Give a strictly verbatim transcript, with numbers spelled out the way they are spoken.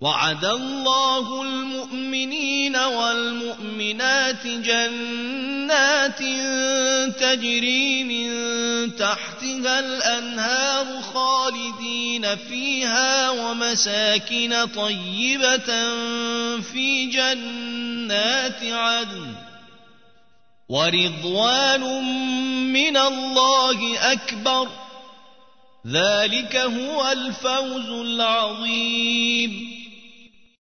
وعد الله المؤمنين والمؤمنات جنات تجري من تحتها الأنهار خالدين فيها ومساكن طيبة في جنات عدن ورضوان من الله أكبر ذلك هو الفوز العظيم.